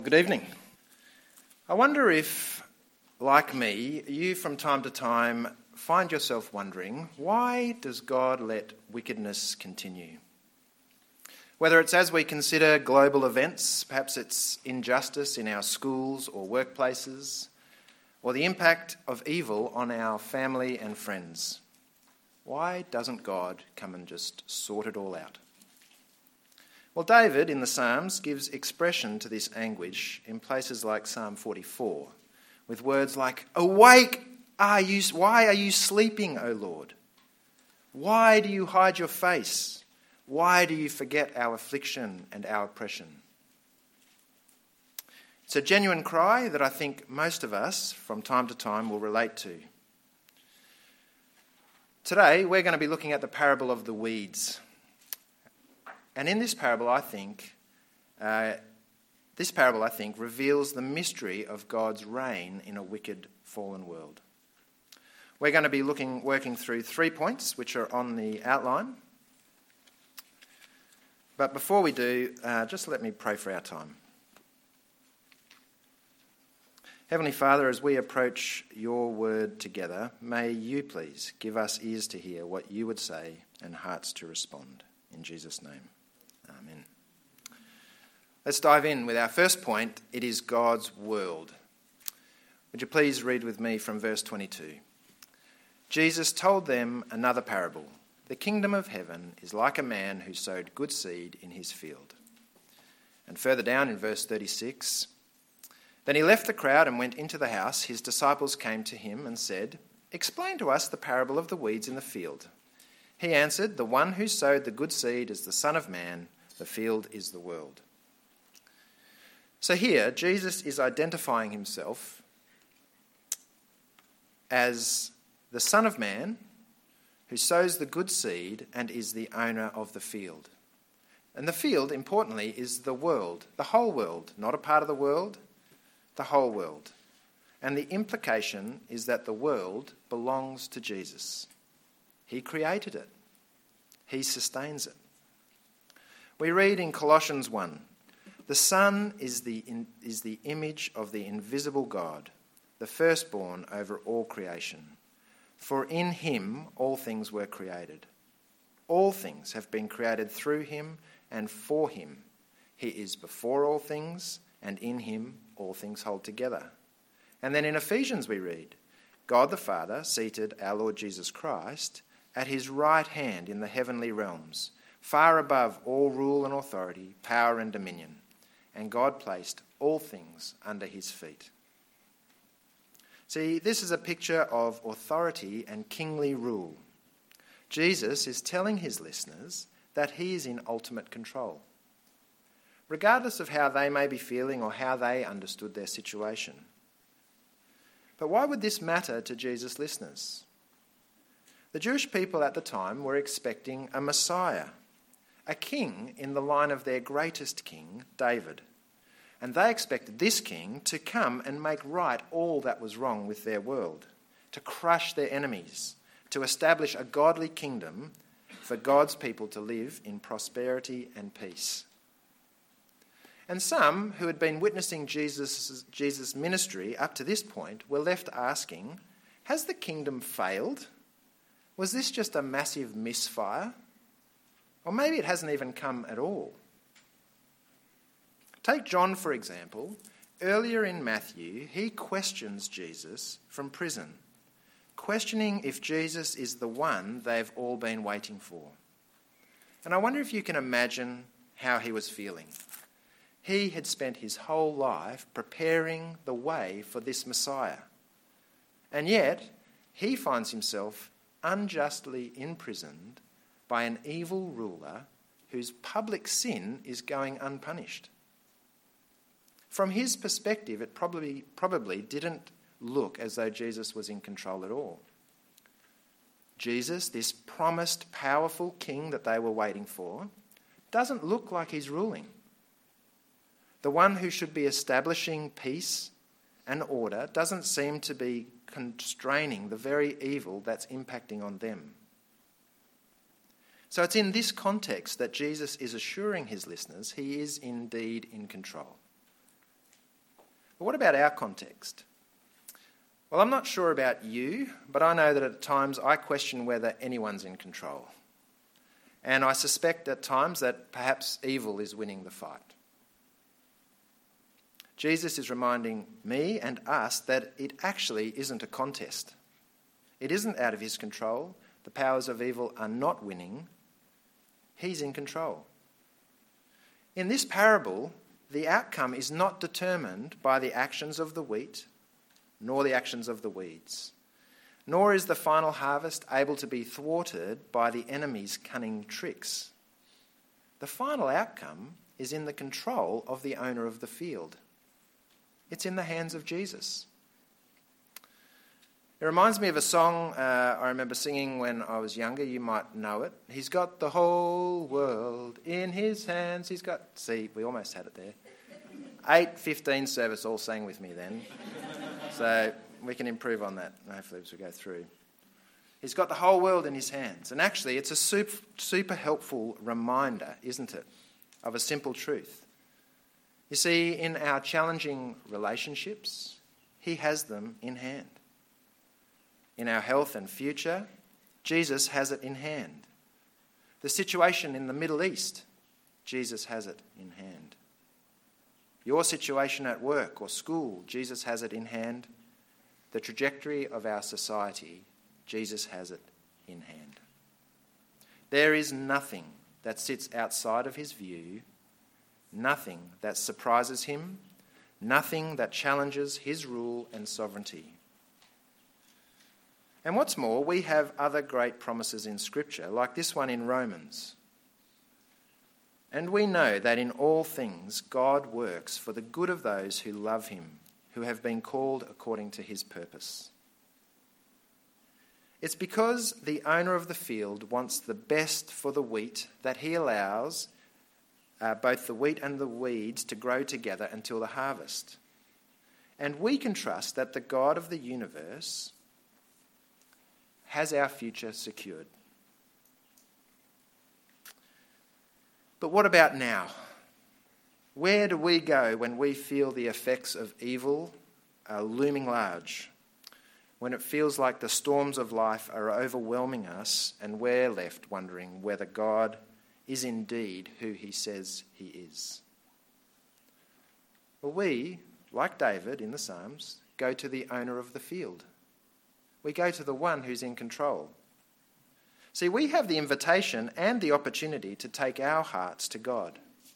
Good evening. I wonder if, like me, you from time to time find yourself wondering, why does God let wickedness continue? Whether it's as we consider global events, perhaps it's injustice in our schools or workplaces, or the impact of evil on our family and friends. Why doesn't God come and just sort it all out? Well, David in the Psalms gives expression to this anguish in places like Psalm 44, with words like, "Awake, why are you sleeping, O Lord? Why do you hide your face? Why do you forget our affliction and our oppression?" It's a genuine cry that I think most of us, from time to time, will relate to. Today, we're going to be looking at the parable of the weeds. And in this parable, I think, reveals the mystery of God's reign in a wicked, fallen world. We're going to be working through 3 points, which are on the outline. But before we do, just let me pray for our time. Heavenly Father, as we approach your word together, may you please give us ears to hear what you would say and hearts to respond. In Jesus' name. Amen. Let's dive in with our first point. It is God's world. Would you please read with me from verse 22? Jesus told them another parable. The kingdom of heaven is like a man who sowed good seed in his field. And further down in verse 36, then he left the crowd and went into the house. His disciples came to him and said, "Explain to us the parable of the weeds in the field." He answered, "The one who sowed the good seed is the Son of Man. The field is the world." So here, Jesus is identifying himself as the Son of Man who sows the good seed and is the owner of the field. And the field, importantly, is the world, the whole world, not a part of the world, the whole world. And the implication is that the world belongs to Jesus. He created it. He sustains it. We read in Colossians 1, "The Son is the image of the invisible God, the firstborn over all creation. For in him all things were created. All things have been created through him and for him. He is before all things, and in him all things hold together." And then in Ephesians we read, "God the Father seated our Lord Jesus Christ at his right hand in the heavenly realms, far above all rule and authority, power and dominion. And God placed all things under his feet." See, this is a picture of authority and kingly rule. Jesus is telling his listeners that he is in ultimate control, regardless of how they may be feeling or how they understood their situation. But why would this matter to Jesus' listeners? The Jewish people at the time were expecting a Messiah, a king in the line of their greatest king, David. And they expected this king to come and make right all that was wrong with their world, to crush their enemies, to establish a godly kingdom for God's people to live in prosperity and peace. And some who had been witnessing Jesus' ministry up to this point were left asking, has the kingdom failed? Was this just a massive misfire? Or maybe it hasn't even come at all. Take John, for example. Earlier in Matthew, he questions Jesus from prison, questioning if Jesus is the one they've all been waiting for. And I wonder if you can imagine how he was feeling. He had spent his whole life preparing the way for this Messiah. And yet, he finds himself unjustly imprisoned by an evil ruler whose public sin is going unpunished. From his perspective, it probably didn't look as though Jesus was in control at all. Jesus, this promised powerful king that they were waiting for, doesn't look like he's ruling. The one who should be establishing peace and order doesn't seem to be constraining the very evil that's impacting on them. So it's in this context that Jesus is assuring his listeners he is indeed in control. But what about our context? Well, I'm not sure about you, but I know that at times I question whether anyone's in control. And I suspect at times that perhaps evil is winning the fight. Jesus is reminding me and us that it actually isn't a contest. It isn't out of his control. The powers of evil are not winning. He's in control. In this parable, the outcome is not determined by the actions of the wheat, nor the actions of the weeds, nor is the final harvest able to be thwarted by the enemy's cunning tricks. The final outcome is in the control of the owner of the field. It's in the hands of Jesus. It reminds me of a song I remember singing when I was younger. You might know it. He's got the whole world in his hands. See, we almost had it there. 8:15 service, all sang with me then. So we can improve on that, hopefully, as we go through. He's got the whole world in his hands. And actually, it's a super helpful reminder, isn't it, of a simple truth. You see, in our challenging relationships, he has them in hand. In our health and future, Jesus has it in hand. The situation in the Middle East, Jesus has it in hand. Your situation at work or school, Jesus has it in hand. The trajectory of our society, Jesus has it in hand. There is nothing that sits outside of his view, nothing that surprises him, nothing that challenges his rule and sovereignty. And what's more, we have other great promises in Scripture, like this one in Romans. And we know that in all things God works for the good of those who love him, who have been called according to his purpose. It's because the owner of the field wants the best for the wheat that he allows both the wheat and the weeds to grow together until the harvest. And we can trust that the God of the universe has our future secured. But what about now? Where do we go when we feel the effects of evil are looming large? When it feels like the storms of life are overwhelming us and we're left wondering whether God is indeed who he says he is? Well, we, like David in the Psalms, go to the owner of the field. We go to the one who's in control. See, we have the invitation and the opportunity to take our hearts to God.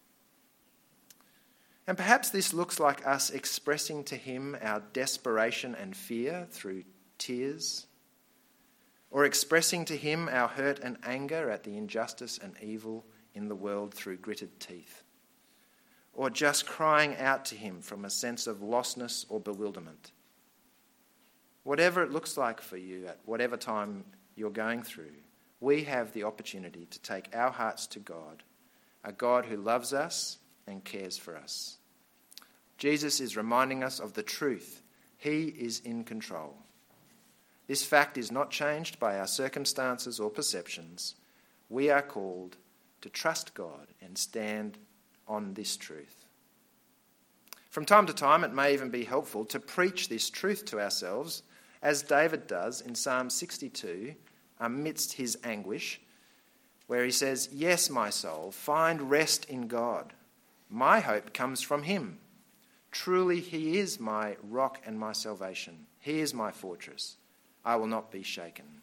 And perhaps this looks like us expressing to him our desperation and fear through tears, or expressing to him our hurt and anger at the injustice and evil in the world through gritted teeth, or just crying out to him from a sense of lostness or bewilderment. Whatever it looks like for you at whatever time you're going through, we have the opportunity to take our hearts to God, a God who loves us and cares for us. Jesus is reminding us of the truth. He is in control. This fact is not changed by our circumstances or perceptions. We are called to trust God and stand on this truth. From time to time, it may even be helpful to preach this truth to ourselves, as David does in Psalm 62, amidst his anguish, where he says, "Yes, my soul, find rest in God. My hope comes from him. Truly he is my rock and my salvation. He is my fortress. I will not be shaken."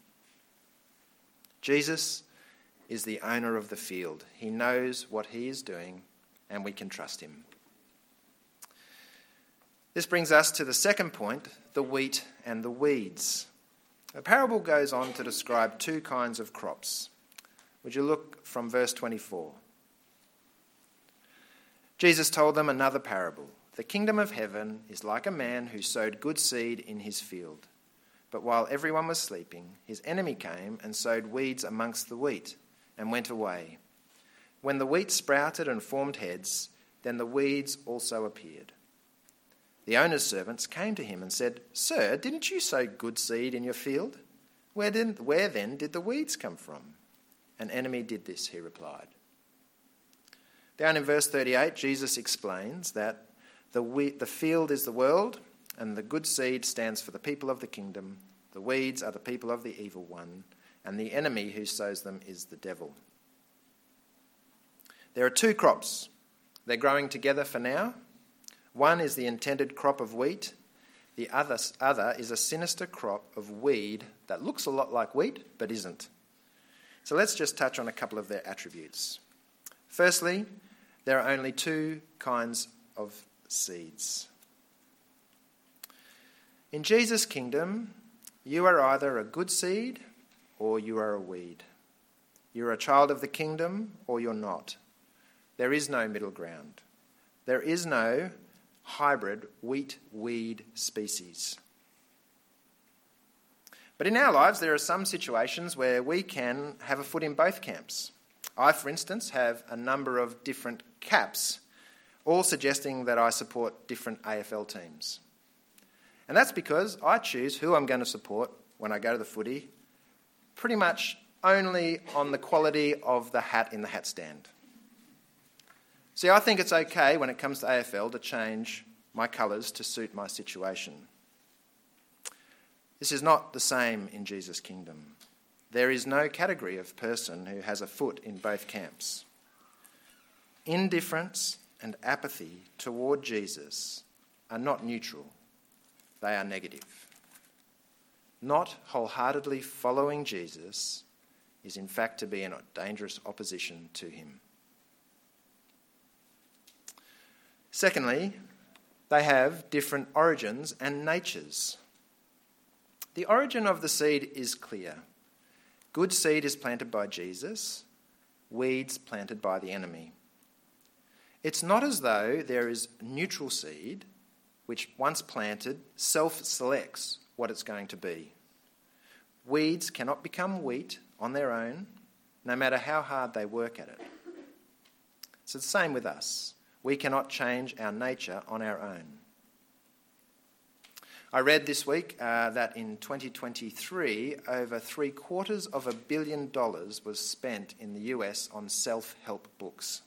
Jesus is the owner of the field. He knows what he is doing, and we can trust him. This brings us to the second point, the wheat and the weeds. The parable goes on to describe two kinds of crops. Would you look from verse 24? Jesus told them another parable. "The kingdom of heaven is like a man who sowed good seed in his field. But while everyone was sleeping, his enemy came and sowed weeds amongst the wheat and went away. When the wheat sprouted and formed heads, then the weeds also appeared. The owner's servants came to him and said, 'Sir, didn't you sow good seed in your field? Where then did the weeds come from?' 'An enemy did this,' he replied." Down in verse 38, Jesus explains that The field is the world, and the good seed stands for the people of the kingdom. The weeds are the people of the evil one, and the enemy who sows them is the devil. There are two crops. They're growing together for now. One is the intended crop of wheat. The other is a sinister crop of weed that looks a lot like wheat but isn't. So let's just touch on a couple of their attributes. Firstly, there are only two kinds of seeds. In Jesus' kingdom, you are either a good seed or you are a weed. You're a child of the kingdom or you're not. There is no middle ground. There is no hybrid wheat-weed species. But in our lives, there are some situations where we can have a foot in both camps. I, for instance, have a number of different caps, all suggesting that I support different AFL teams. And that's because I choose who I'm going to support when I go to the footy pretty much only on the quality of the hat in the hat stand. See, I think it's okay when it comes to AFL to change my colours to suit my situation. This is not the same in Jesus' kingdom. There is no category of person who has a foot in both camps. Indifference and apathy toward Jesus are not neutral. They are negative. Not wholeheartedly following Jesus is in fact to be in dangerous opposition to him. Secondly, they have different origins and natures. The origin of the seed is clear. Good seed is planted by Jesus, weeds planted by the enemy. It's not as though there is neutral seed, which once planted self-selects what it's going to be. Weeds cannot become wheat on their own, no matter how hard they work at it. It's the same with us. We cannot change our nature on our own. I read this week that in 2023, over $750 million was spent in the US on self-help books.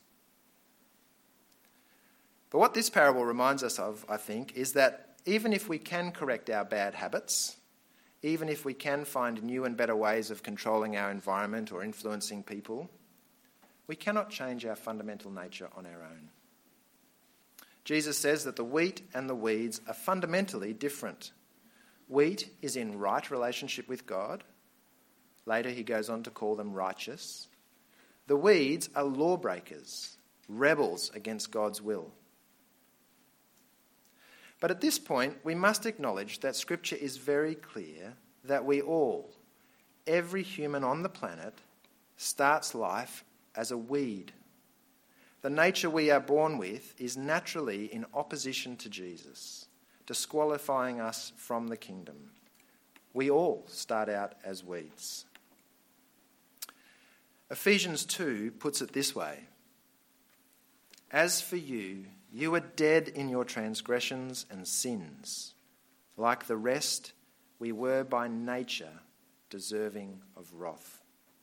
But what this parable reminds us of, I think, is that even if we can correct our bad habits, even if we can find new and better ways of controlling our environment or influencing people, we cannot change our fundamental nature on our own. Jesus says that the wheat and the weeds are fundamentally different. Wheat is in right relationship with God. Later he goes on to call them righteous. The weeds are lawbreakers, rebels against God's will. But at this point, we must acknowledge that Scripture is very clear that we all, every human on the planet, starts life as a weed. The nature we are born with is naturally in opposition to Jesus, disqualifying us from the kingdom. We all start out as weeds. Ephesians 2 puts it this way: As for you, you were dead in your transgressions and sins. Like the rest, we were by nature deserving of wrath.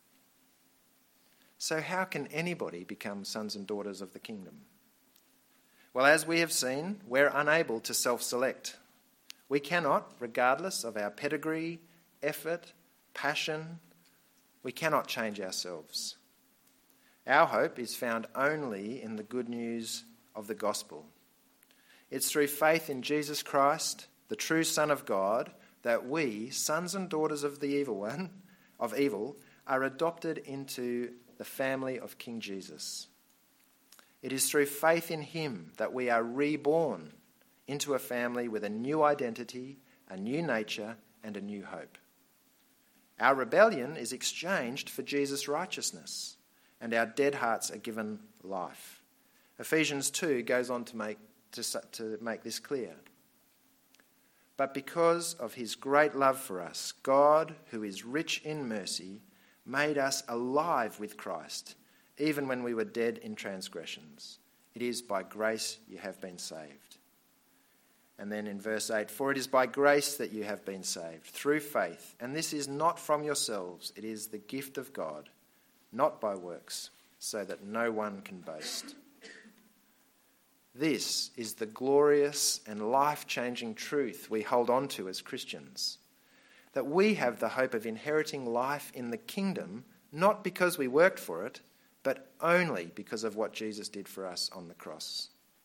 So how can anybody become sons and daughters of the kingdom? Well, as we have seen, we're unable to self-select. We cannot, regardless of our pedigree, effort, passion, we cannot change ourselves. Our hope is found only in the good news of the gospel. It's through faith in Jesus Christ, the true Son of God, that we, sons and daughters of the evil, are adopted into the family of King Jesus. It is through faith in him that we are reborn into a family with a new identity, a new nature, and a new hope. Our rebellion is exchanged for Jesus' righteousness, and our dead hearts are given life. Ephesians 2 goes on to make this clear. But because of his great love for us, God, who is rich in mercy, made us alive with Christ, even when we were dead in transgressions. It is by grace you have been saved. And then in verse 8, for it is by grace that you have been saved, through faith. And this is not from yourselves, it is the gift of God, not by works, so that no one can boast. This is the glorious and life-changing truth we hold on to as Christians, that we have the hope of inheriting life in the kingdom, not because we worked for it, but only because of what Jesus did for us on the cross.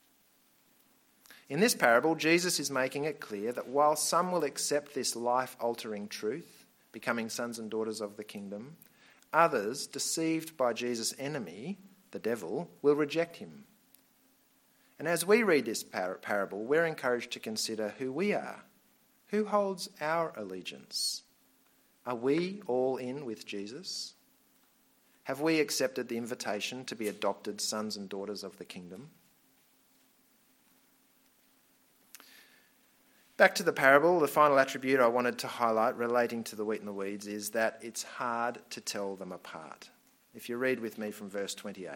In this parable, Jesus is making it clear that while some will accept this life-altering truth, becoming sons and daughters of the kingdom, others, deceived by Jesus' enemy, the devil, will reject him. And as we read this parable, we're encouraged to consider who we are. Who holds our allegiance? Are we all in with Jesus? Have we accepted the invitation to be adopted sons and daughters of the kingdom? Back to the parable, the final attribute I wanted to highlight relating to the wheat and the weeds is that it's hard to tell them apart. If you read with me from verse 28.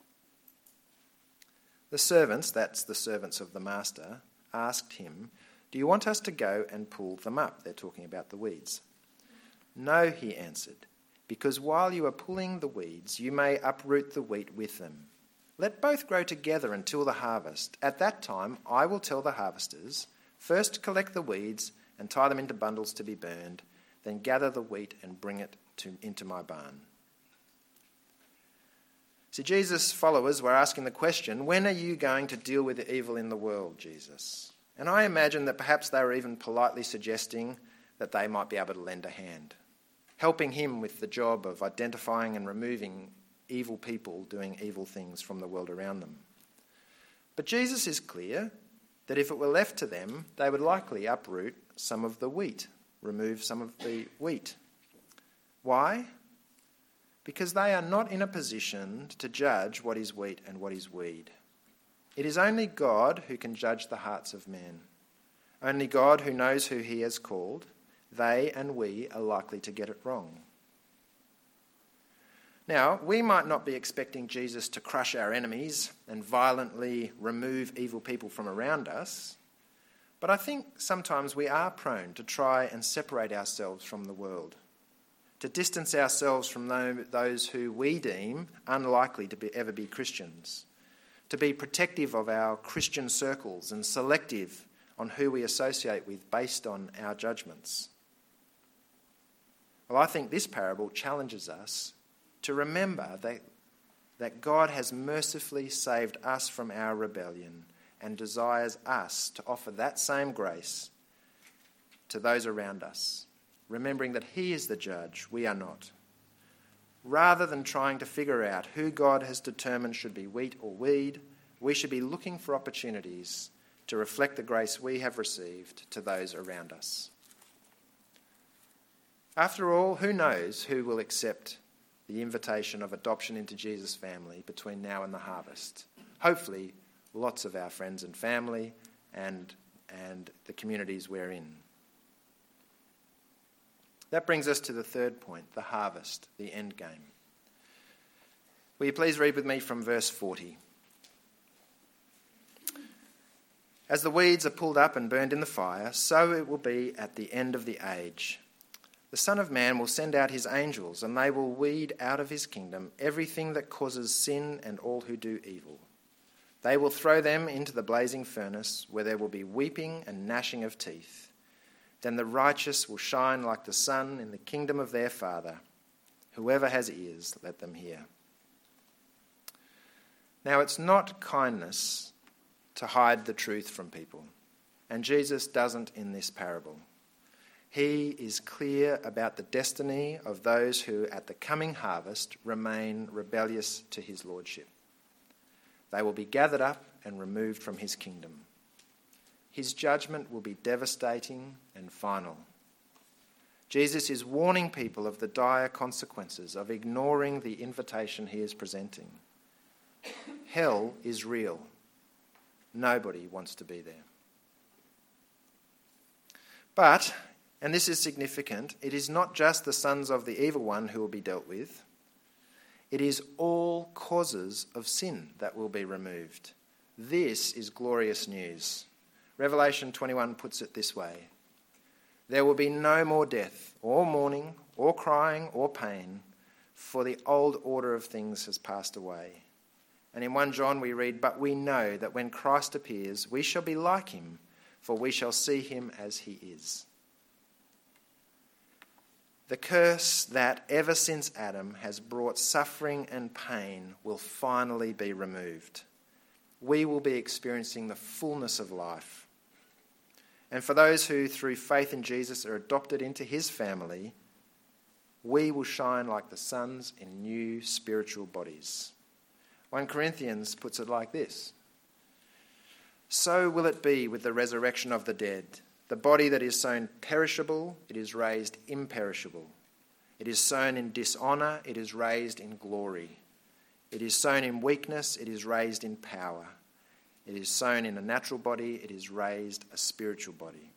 The servants, that's the servants of the master, asked him, "Do you want us to go and pull them up?" They're talking about the weeds. "No," he answered, "because while you are pulling the weeds, you may uproot the wheat with them. Let both grow together until the harvest. At that time, I will tell the harvesters, first collect the weeds and tie them into bundles to be burned, then gather the wheat and bring it into my barn." See, Jesus' followers were asking the question, when are you going to deal with the evil in the world, Jesus? And I imagine that perhaps they were even politely suggesting that they might be able to lend a hand, helping him with the job of identifying and removing evil people doing evil things from the world around them. But Jesus is clear that if it were left to them, they would likely uproot some of the wheat, remove some of the wheat. Why? Because they are not in a position to judge what is wheat and what is weed. It is only God who can judge the hearts of men. Only God who knows who he has called. They and we are likely to get it wrong. Now, we might not be expecting Jesus to crush our enemies and violently remove evil people from around us, but I think sometimes we are prone to try and separate ourselves from the world, to distance ourselves from those who we deem unlikely to ever be Christians, to be protective of our Christian circles and selective on who we associate with based on our judgments. Well, I think this parable challenges us to remember that God has mercifully saved us from our rebellion and desires us to offer that same grace to those around us, remembering that he is the judge, we are not. Rather than trying to figure out who God has determined should be wheat or weed, we should be looking for opportunities to reflect the grace we have received to those around us. After all, who knows who will accept the invitation of adoption into Jesus' family between now and the harvest? Hopefully, lots of our friends and family and the communities we're in. That brings us to the third point, the harvest, the end game. Will you please read with me from verse 40? As the weeds are pulled up and burned in the fire, so it will be at the end of the age. The Son of Man will send out his angels, and they will weed out of his kingdom everything that causes sin and all who do evil. They will throw them into the blazing furnace, where there will be weeping and gnashing of teeth. Then the righteous will shine like the sun in the kingdom of their Father. Whoever has ears, let them hear. Now, it's not kindness to hide the truth from people, and Jesus doesn't in this parable. He is clear about the destiny of those who, at the coming harvest, remain rebellious to his lordship. They will be gathered up and removed from his kingdom. His judgment will be devastating and final. Jesus is warning people of the dire consequences of ignoring the invitation he is presenting. Hell is real. Nobody wants to be there. But, and this is significant, it is not just the sons of the evil one who will be dealt with. It is all causes of sin that will be removed. This is glorious news. Revelation 21 puts it this way: there will be no more death, or mourning, or crying, or pain, for the old order of things has passed away. And in 1 John we read, "But we know that when Christ appears, we shall be like him, for we shall see him as he is." The curse that ever since Adam has brought suffering and pain will finally be removed. We will be experiencing the fullness of life. And for those who, through faith in Jesus, are adopted into his family, we will shine like the suns in new spiritual bodies. 1 Corinthians puts it like this: "So will it be with the resurrection of the dead. The body that is sown perishable, it is raised imperishable. It is sown in dishonour, it is raised in glory. It is sown in weakness, it is raised in power. It is sown in a natural body, it is raised a spiritual body."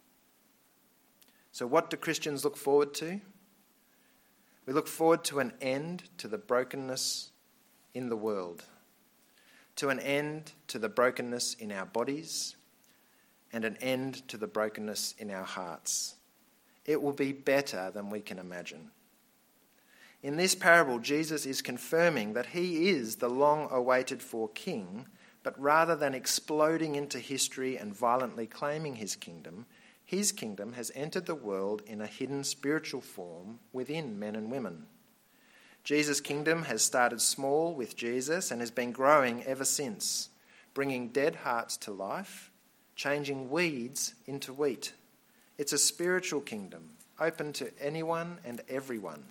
So what do Christians look forward to? We look forward to an end to the brokenness in the world, to an end to the brokenness in our bodies, and an end to the brokenness in our hearts. It will be better than we can imagine. In this parable, Jesus is confirming that he is the long-awaited for king, but rather than exploding into history and violently claiming his kingdom has entered the world in a hidden spiritual form within men and women. Jesus' kingdom has started small with Jesus and has been growing ever since, bringing dead hearts to life, changing weeds into wheat. It's a spiritual kingdom, open to anyone and everyone.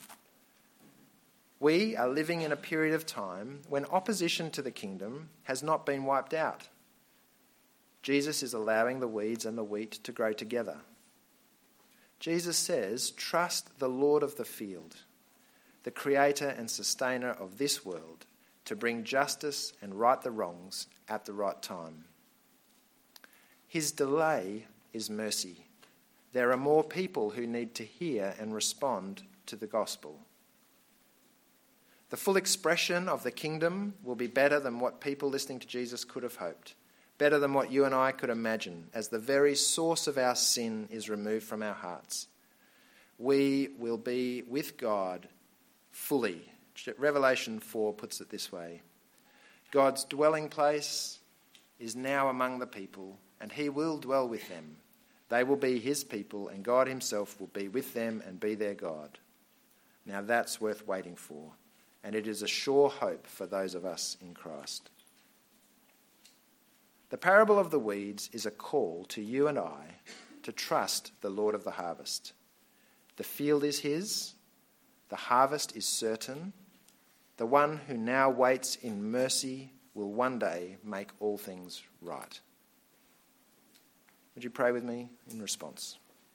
We are living in a period of time when opposition to the kingdom has not been wiped out. Jesus is allowing the weeds and the wheat to grow together. Jesus says, "Trust the Lord of the field, the creator and sustainer of this world, to bring justice and right the wrongs at the right time." His delay is mercy. There are more people who need to hear and respond to the gospel. The full expression of the kingdom will be better than what people listening to Jesus could have hoped, better than what you and I could imagine, as the very source of our sin is removed from our hearts. We will be with God fully. Revelation 4 puts it this way: God's dwelling place is now among the people, and he will dwell with them. They will be his people, and God himself will be with them and be their God. Now that's worth waiting for, and it is a sure hope for those of us in Christ. The parable of the weeds is a call to you and I to trust the Lord of the harvest. The field is his, the harvest is certain. The one who now waits in mercy will one day make all things right. Would you pray with me in response?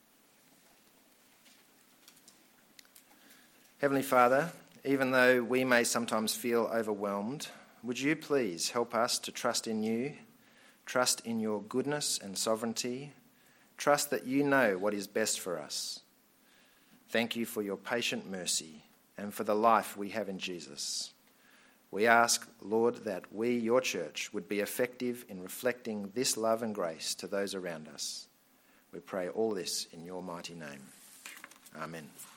Heavenly Father, even though we may sometimes feel overwhelmed, would you please help us to trust in you, trust in your goodness and sovereignty, trust that you know what is best for us. Thank you for your patient mercy and for the life we have in Jesus. We ask, Lord, that we, your church, would be effective in reflecting this love and grace to those around us. We pray all this in your mighty name. Amen.